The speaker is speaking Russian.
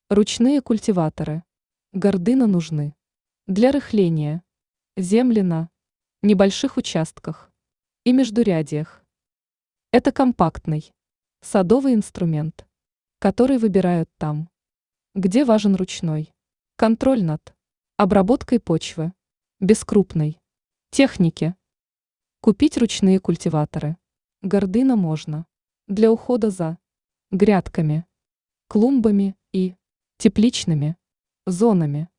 Ручные культиваторы. Гордына нужны. Для рыхления. Земли на небольших участках и междурядьях. Это компактный садовый инструмент, который выбирают там, где важен ручной контроль над обработкой почвы, без крупной техники. Купить ручные культиваторы. Гордына можно для ухода за грядками, клумбами и тепличными зонами.